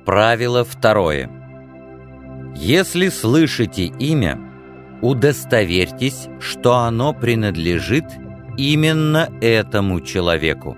Правило второе. Если слышите имя, удостоверьтесь, что оно принадлежит именно этому человеку.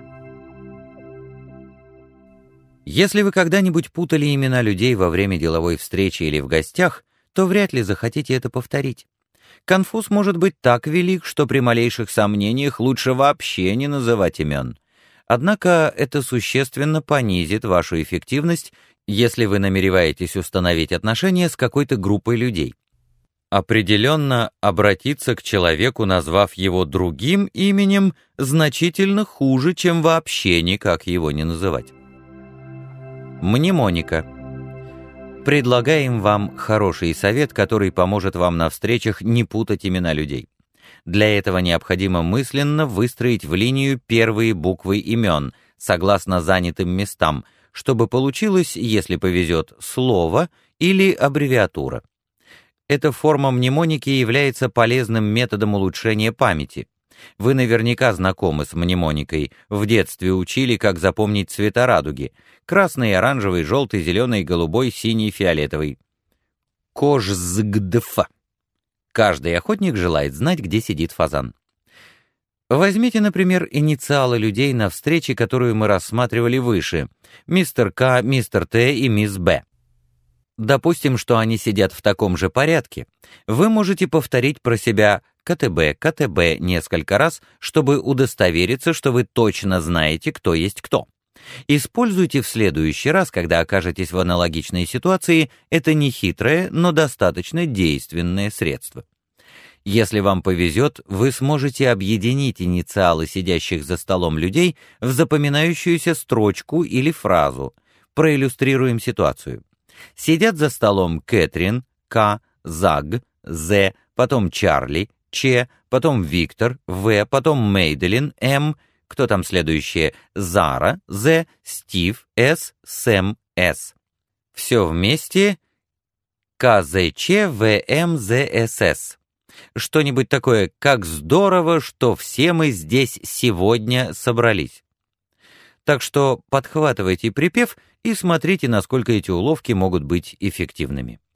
Если вы когда-нибудь путали имена людей во время деловой встречи или в гостях, то вряд ли захотите это повторить. Конфуз может быть так велик, что при малейших сомнениях лучше вообще не называть имен. Однако это существенно понизит вашу эффективность, если вы намереваетесь установить отношения с какой-то группой людей. Определенно, обратиться к человеку, назвав его другим именем, значительно хуже, чем вообще никак его не называть. Мнемоника. Предлагаем вам хороший совет, который поможет вам на встречах не путать имена людей. Для этого необходимо мысленно выстроить в линию первые буквы имен, согласно занятым местам, чтобы получилось, если повезет, слово или аббревиатура. Эта форма мнемоники является полезным методом улучшения памяти. Вы наверняка знакомы с мнемоникой, в детстве учили, как запомнить цвета радуги: красный, оранжевый, желтый, зеленый, голубой, синий, фиолетовый. Кожзгдф. Каждый охотник желает знать, где сидит фазан. Возьмите, например, инициалы людей на встрече, которую мы рассматривали выше: мистер К, мистер Т и мисс Б. Допустим, что они сидят в таком же порядке. Вы можете повторить про себя КТБ, КТБ несколько раз, чтобы удостовериться, что вы точно знаете, кто есть кто. Используйте в следующий раз, когда окажетесь в аналогичной ситуации, это нехитрое, но достаточно действенное средство. Если вам повезет, вы сможете объединить инициалы сидящих за столом людей в запоминающуюся строчку или фразу. Проиллюстрируем ситуацию. Сидят за столом Кэтрин, К, Заг, З, потом Чарли, Ч, потом Виктор, В, потом Мейделин, М, кто там следующее? Зара, З, Стив, С, Сэм, С. Все вместе КЗЧ, ВМ, ЗСС. Что-нибудь такое: как здорово, что все мы здесь сегодня собрались. Так что подхватывайте припев и смотрите, насколько эти уловки могут быть эффективными.